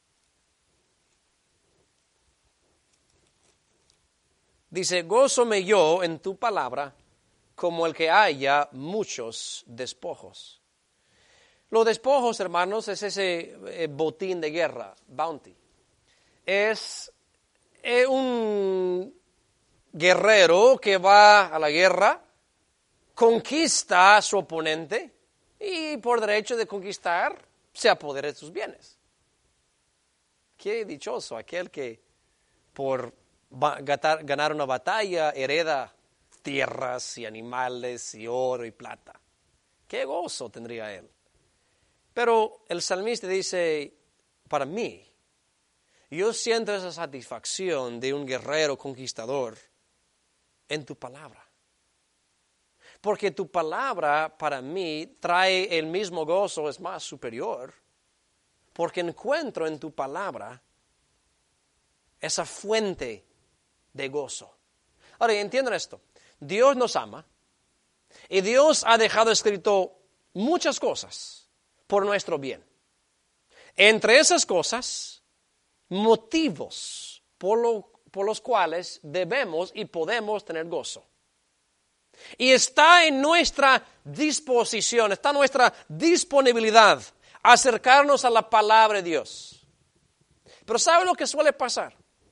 Dice, gózome yo en tu palabra como el que haya muchos despojos. Los despojos, hermanos, es ese eh, botín de guerra, bounty. Es eh, un guerrero que va a la guerra, conquista a su oponente y por derecho de conquistar se apodera de sus bienes. Qué dichoso aquel que por ganar una batalla hereda tierras y animales y oro y plata. Qué gozo tendría él. Pero el salmista dice, para mí, yo siento esa satisfacción de un guerrero conquistador en tu palabra. Porque tu palabra para mí trae el mismo gozo, es más superior, porque encuentro en tu palabra esa fuente de gozo. Ahora, entiendan esto. Dios nos ama y Dios ha dejado escrito muchas cosas por nuestro bien. Entre esas cosas, motivos por, lo, por los cuales debemos y podemos tener gozo. Y está en nuestra disposición, está en nuestra disponibilidad acercarnos a la palabra de Dios. Pero ¿sabe lo que suele pasar?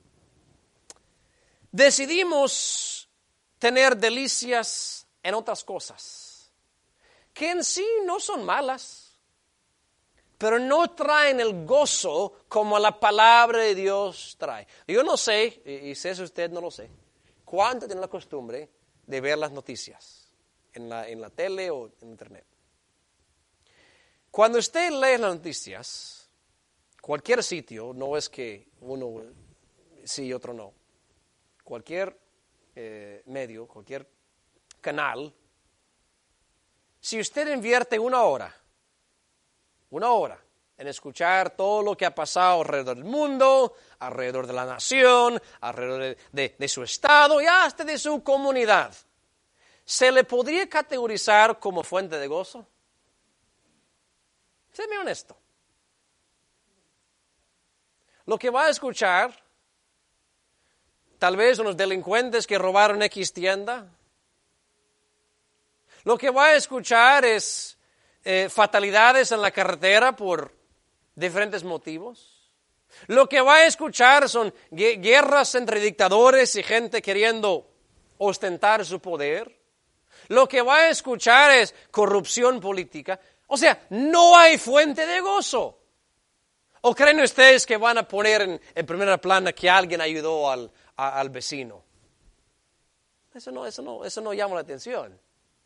Decidimos tener delicias en otras cosas, que en sí no son malas, pero no traen el gozo como la palabra de Dios trae. Yo no sé, y sé si usted no lo sé, cuánto tiene la costumbre de ver las noticias en la, en la tele o en internet. Cuando usted lee las noticias, cualquier sitio, no es que uno sí y otro no, cualquier eh, medio, cualquier canal, si usted invierte una hora, una hora en escuchar todo lo que ha pasado alrededor del mundo, alrededor de la nación, alrededor de, de, de su estado y hasta de su comunidad, ¿se le podría categorizar como fuente de gozo? Séme honesto. Lo que va a escuchar, tal vez unos delincuentes que robaron X tienda. Lo que va a escuchar es eh, fatalidades en la carretera por diferentes motivos. Lo que va a escuchar son guerras entre dictadores y gente queriendo ostentar su poder. Lo que va a escuchar es corrupción política. O sea, no hay fuente de gozo. ¿O creen ustedes que van a poner en, en primera plana que alguien ayudó al, a, al vecino? Eso no, eso no, eso no llama la atención.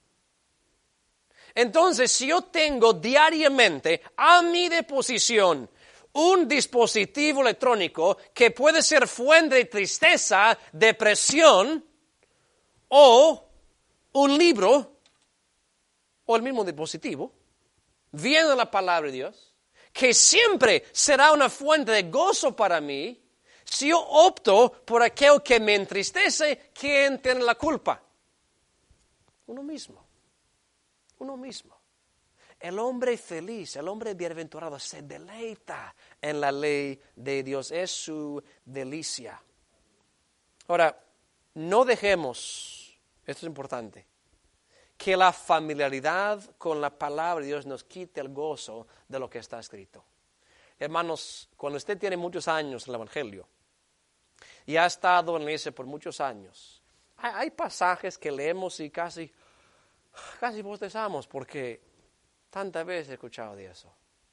Entonces, si yo tengo diariamente a mi disposición un dispositivo electrónico que puede ser fuente de tristeza, depresión, o un libro, o el mismo dispositivo, viendo la palabra de Dios, que siempre será una fuente de gozo para mí, si yo opto por aquello que me entristece, ¿quién tiene la culpa? Uno mismo. Uno mismo. El hombre feliz, el hombre bienaventurado se deleita en la ley de Dios. Es su delicia. Ahora, no dejemos, esto es importante, que la familiaridad con la palabra de Dios nos quite el gozo de lo que está escrito. Hermanos, cuando usted tiene muchos años en el Evangelio y ha estado en la iglesia por muchos años, hay, hay pasajes que leemos y casi... Casi bostezamos porque tantas veces he escuchado de eso.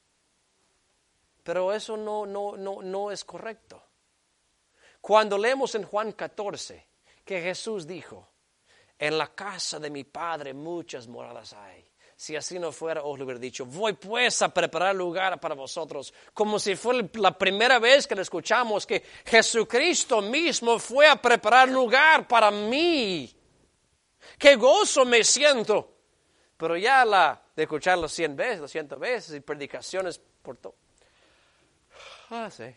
Pero eso no, no, no, no es correcto. Cuando leemos en Juan catorce que Jesús dijo, en la casa de mi Padre muchas moradas hay. Si así no fuera, os lo hubiera dicho, voy pues a preparar lugar para vosotros. Como si fuera la primera vez que le escuchamos que Jesucristo mismo fue a preparar lugar para mí. ¡Qué gozo me siento! Pero ya la de escucharlo cien veces, doscientas veces y predicaciones por todo. Ah, sí.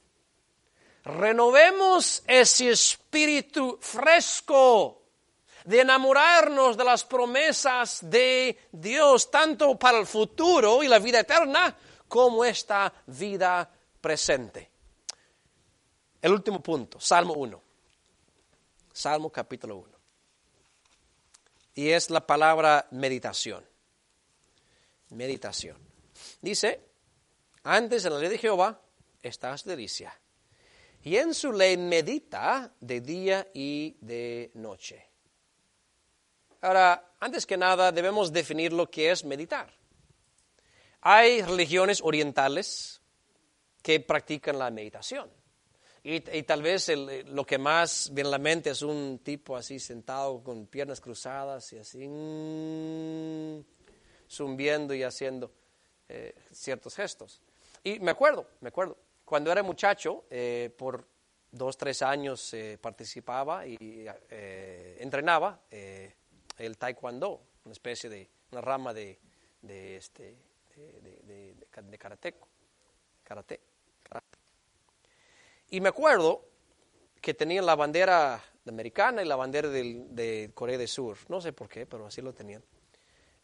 Renovemos ese espíritu fresco de enamorarnos de las promesas de Dios, tanto para el futuro y la vida eterna, como esta vida presente. El último punto, Salmo uno. Salmo capítulo uno. Y es la palabra meditación. Meditación. Dice, antes en la ley de Jehová está su delicia, y en su ley medita de día y de noche. Ahora, antes que nada, debemos definir lo que es meditar. Hay religiones orientales que practican la meditación. Y, y tal vez el, lo que más viene a la mente es un tipo así sentado con piernas cruzadas y así mmm, zumbiendo y haciendo eh, ciertos gestos. Y me acuerdo, me acuerdo, cuando era muchacho, eh, por dos, tres años eh, participaba y eh, entrenaba eh, el taekwondo, una especie de, una rama de, de, este, de, de, de, de, de karateco, karate, karate. Y me acuerdo que tenían la bandera americana y la bandera de, de Corea del Sur. No sé por qué, pero así lo tenían.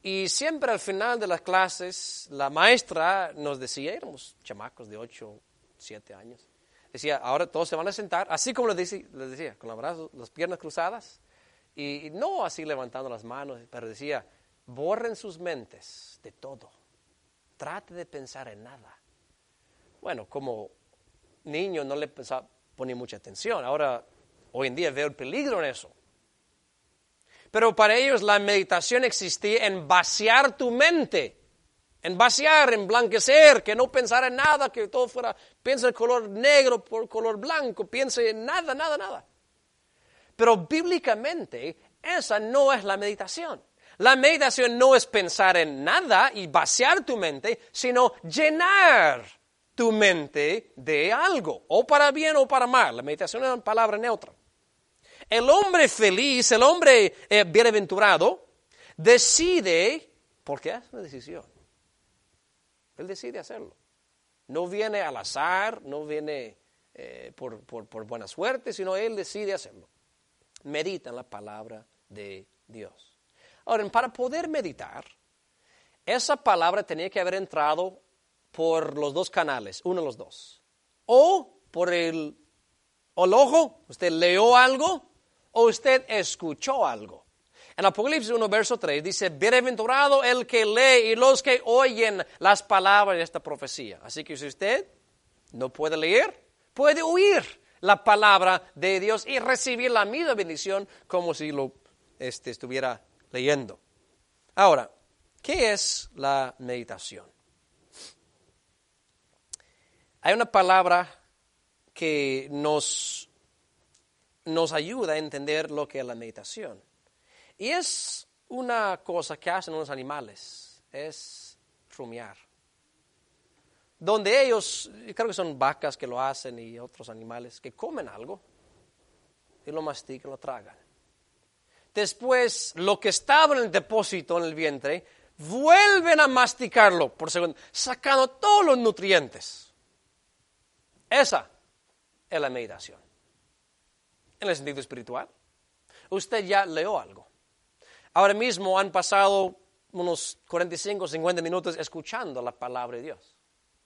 Y siempre al final de las clases, la maestra nos decía, éramos chamacos de ocho, siete años, decía, ahora todos se van a sentar, así como les decía, les decía con los brazos, las piernas cruzadas, y, y no así levantando las manos, pero decía, borren sus mentes de todo, trate de pensar en nada. Bueno, como niño no le pensaba, ponía mucha atención, ahora, hoy en día veo el peligro en eso. Pero para ellos la meditación existía en vaciar tu mente, en vaciar, en blanquecer, que no pensara en nada, que todo fuera, piensa en color negro por color blanco, piense en nada, nada, nada. Pero bíblicamente esa no es la meditación. La meditación no es pensar en nada y vaciar tu mente, sino llenar tu mente de algo, o para bien o para mal. La meditación es una palabra neutra. El hombre feliz, el hombre eh, bienaventurado, decide, porque es una decisión. Él decide hacerlo. No viene al azar, no viene eh, por, por, por buena suerte, sino él decide hacerlo. Medita en la palabra de Dios. Ahora, para poder meditar, esa palabra tenía que haber entrado por los dos canales, uno de los dos. O por el, o el ojo, usted leyó algo, o usted escuchó algo. En Apocalipsis uno, verso tres, dice, bienaventurado el que lee y los que oyen las palabras de esta profecía. Así que si usted no puede leer, puede oír la palabra de Dios y recibir la misma bendición como si lo este, estuviera leyendo. Ahora, ¿qué es la meditación? Hay una palabra que nos, nos ayuda a entender lo que es la meditación. Y es una cosa que hacen los animales, es rumiar. Donde ellos, creo que son vacas que lo hacen y otros animales que comen algo y lo mastican, lo tragan. Después, lo que estaba en el depósito en el vientre, vuelven a masticarlo por segundo, sacando todos los nutrientes. Esa es la meditación. En el sentido espiritual, usted ya leyó algo. Ahora mismo han pasado unos cuarenta y cinco, cincuenta minutos escuchando la palabra de Dios.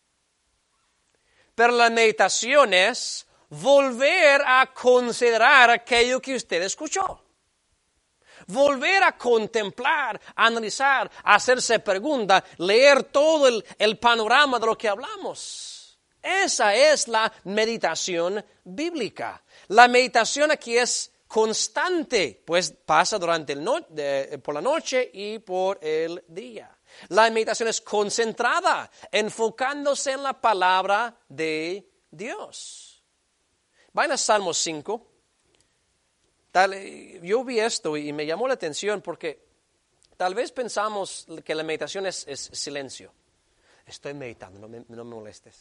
Pero la meditación es volver a considerar aquello que usted escuchó. Volver a contemplar, analizar, hacerse preguntas, leer todo el, el panorama de lo que hablamos. Esa es la meditación bíblica. La meditación aquí es constante, pues pasa durante el no, de, por la noche y por el día. La meditación es concentrada, enfocándose en la palabra de Dios. Vayan a Salmo cinco. Tal, yo vi esto y me llamó la atención porque tal vez pensamos que la meditación es, es silencio. Estoy meditando, no me, no me molestes.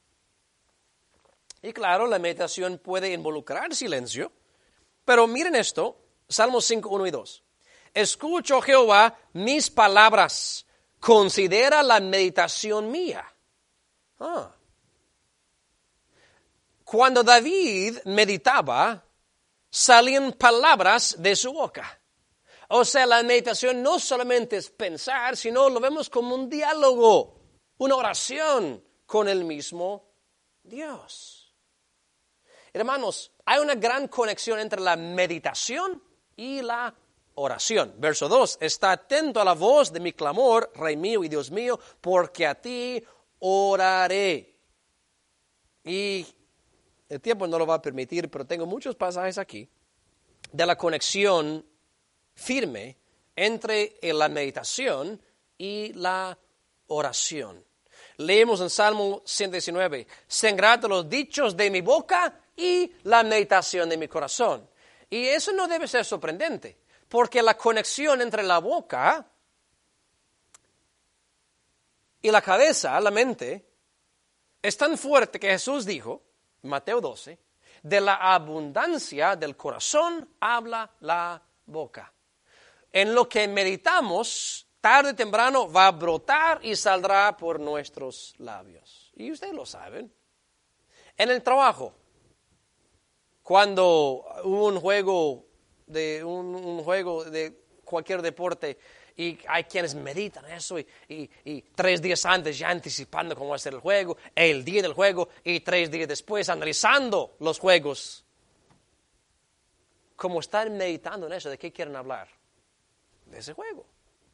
Y claro, la meditación puede involucrar silencio, pero miren esto, Salmos cinco, uno y dos. Escucho, Jehová, mis palabras, considera la meditación mía. Ah. Cuando David meditaba, salían palabras de su boca. O sea, la meditación no solamente es pensar, sino lo vemos como un diálogo, una oración con el mismo Dios. Hermanos, hay una gran conexión entre la meditación y la oración. Verso dos, está atento a la voz de mi clamor, Rey mío y Dios mío, porque a ti oraré. Y el tiempo no lo va a permitir, pero tengo muchos pasajes aquí de la conexión firme entre la meditación y la oración. Leemos en Salmo ciento diecinueve, sean gratos los dichos de mi boca y la meditación de mi corazón. Y eso no debe ser sorprendente, porque la conexión entre la boca y la cabeza, la mente, es tan fuerte que Jesús dijo, Mateo doce, de la abundancia del corazón habla la boca. En lo que meditamos, tarde o temprano va a brotar y saldrá por nuestros labios. Y ustedes lo saben. En el trabajo, cuando hubo un juego de un, un juego de cualquier deporte Y hay quienes meditan eso y, y, y tres días antes ya anticipando cómo va a ser el juego, el día del juego y tres días después analizando los juegos. Como están meditando en eso, ¿de qué quieren hablar? De ese juego.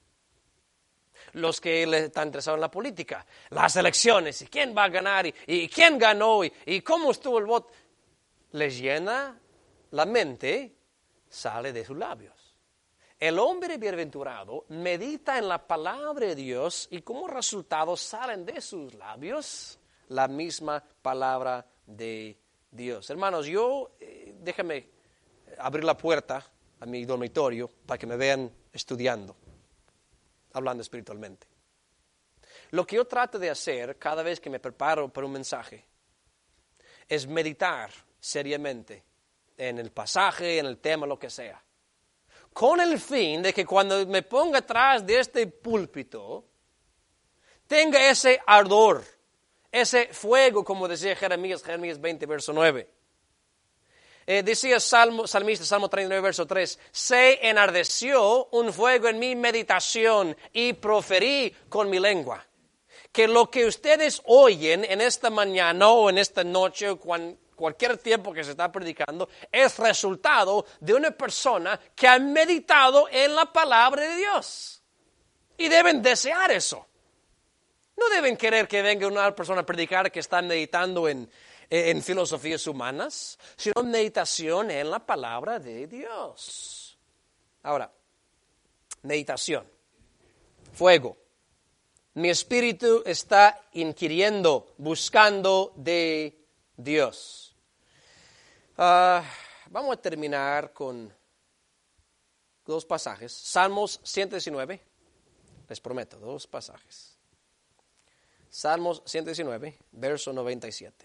Los que les están interesados en la política, las elecciones, y quién va a ganar, y, y quién ganó, y, y cómo estuvo el voto, les llena la mente, sale de sus labios. El hombre bienaventurado medita en la palabra de Dios y como resultado salen de sus labios la misma palabra de Dios. Hermanos, yo, eh, déjame abrir la puerta a mi dormitorio para que me vean estudiando, hablando espiritualmente. Lo que yo trato de hacer cada vez que me preparo para un mensaje es meditar seriamente en el pasaje, en el tema, lo que sea, con el fin de que cuando me ponga atrás de este púlpito tenga ese ardor, ese fuego, como decía Jeremías, Jeremías veinte, verso nueve. Eh, decía Salmo, Salmista, Salmo treinta y nueve, verso tres, se enardeció un fuego en mi meditación y proferí con mi lengua. Que lo que ustedes oyen en esta mañana o en esta noche o cuan, cualquier tiempo que se está predicando es resultado de una persona que ha meditado en la palabra de Dios. Y deben desear eso. No deben querer que venga una persona a predicar que está meditando en, en filosofías humanas, sino meditación en la palabra de Dios. Ahora, meditación, fuego. Mi espíritu está inquiriendo, buscando de Dios. Uh, vamos a terminar con dos pasajes. Salmos ciento diecinueve, les prometo, dos pasajes. Salmos ciento diecinueve, verso noventa y siete.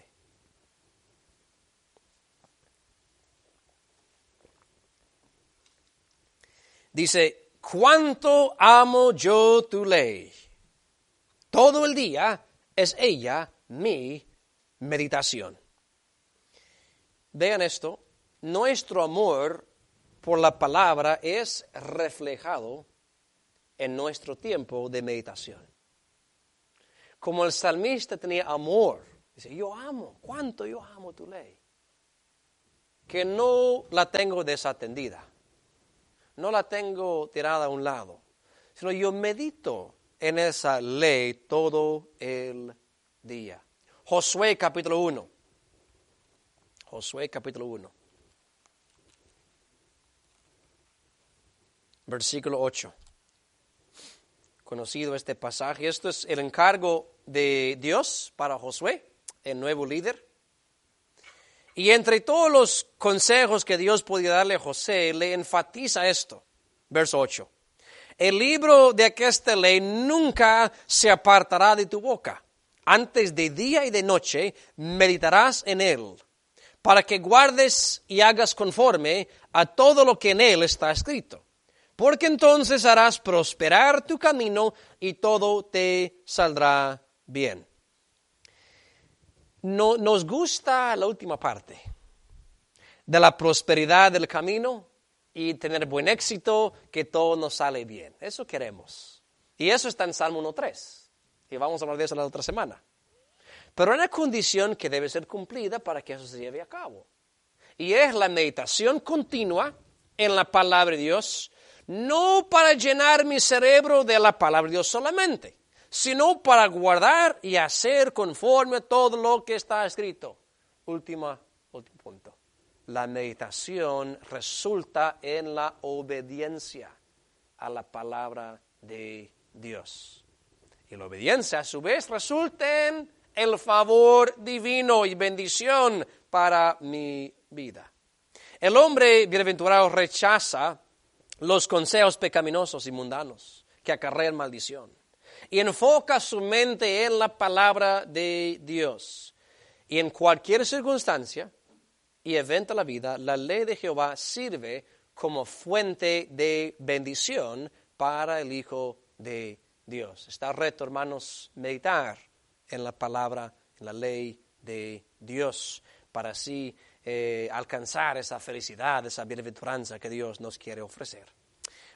Dice, ¿cuánto amo yo tu ley? Todo el día es ella mi meditación. Vean esto, nuestro amor por la palabra es reflejado en nuestro tiempo de meditación. Como el salmista tenía amor, dice, yo amo, cuánto yo amo tu ley, que no la tengo desatendida, no la tengo tirada a un lado, sino yo medito en esa ley todo el día. Josué capítulo uno. Josué capítulo uno. Versículo ocho. Conocido este pasaje. Esto es el encargo de Dios para Josué, el nuevo líder. Y entre todos los consejos que Dios podía darle a José, le enfatiza esto. Verso ocho. El libro de aquesta ley nunca se apartará de tu boca. Antes de día y de noche meditarás en él, para que guardes y hagas conforme a todo lo que en él está escrito. Porque entonces harás prosperar tu camino y todo te saldrá bien. No, nos gusta la última parte de la prosperidad del camino y tener buen éxito, que todo nos sale bien. Eso queremos. Y eso está en Salmo uno tres. Y vamos a hablar de eso la otra semana. Pero hay una condición que debe ser cumplida para que eso se lleve a cabo. Y es la meditación continua en la palabra de Dios, no para llenar mi cerebro de la palabra de Dios solamente, sino para guardar y hacer conforme a todo lo que está escrito. Última, último punto. La meditación resulta en la obediencia a la palabra de Dios. Y la obediencia a su vez resulta en el favor divino y bendición para mi vida. El hombre bienaventurado rechaza los consejos pecaminosos y mundanos que acarrean maldición y enfoca su mente en la palabra de Dios. Y en cualquier circunstancia y evento de la vida, la ley de Jehová sirve como fuente de bendición para el Hijo de Dios. Está reto, hermanos, meditar en la palabra, en la ley de Dios, para así eh, alcanzar esa felicidad, esa bienaventuranza que Dios nos quiere ofrecer.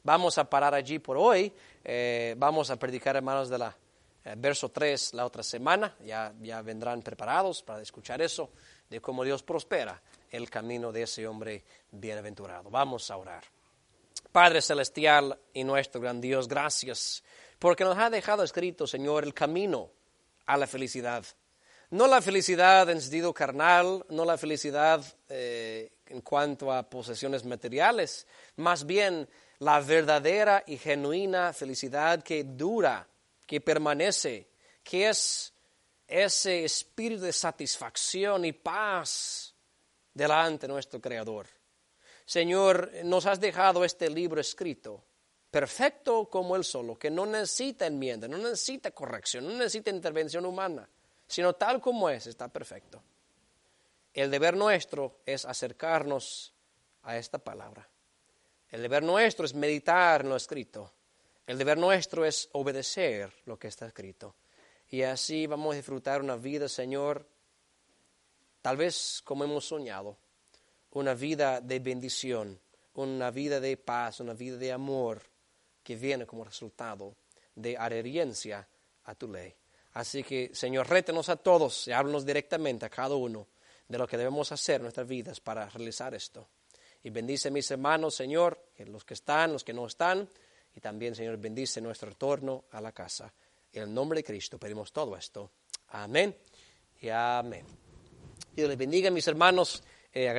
Vamos a parar allí por hoy. Eh, vamos a predicar, hermanos, de la eh, verso tres la otra semana. Ya, ya vendrán preparados para escuchar eso, de cómo Dios prospera el camino de ese hombre bienaventurado. Vamos a orar. Padre celestial y nuestro gran Dios, gracias porque nos ha dejado escrito, Señor, el camino a la felicidad. No la felicidad en sentido carnal, no la felicidad eh, en cuanto a posesiones materiales, más bien la verdadera y genuina felicidad que dura, que permanece, que es ese espíritu de satisfacción y paz delante de nuestro Creador. Señor, nos has dejado este libro escrito, perfecto como Él solo, que no necesita enmienda, no necesita corrección, no necesita intervención humana, sino tal como es, está perfecto. El deber nuestro es acercarnos a esta palabra. El deber nuestro es meditar en lo escrito. El deber nuestro es obedecer lo que está escrito. Y así vamos a disfrutar una vida, Señor, tal vez como hemos soñado, una vida de bendición, una vida de paz, una vida de amor que viene como resultado de adherencia a tu ley. Así que, Señor, rétenos a todos y háblanos directamente a cada uno de lo que debemos hacer en nuestras vidas para realizar esto. Y bendice a mis hermanos, Señor, los que están, los que no están, y también, Señor, bendice nuestro retorno a la casa. En el nombre de Cristo pedimos todo esto. Amén y amén. Dios les bendiga, mis hermanos. Eh,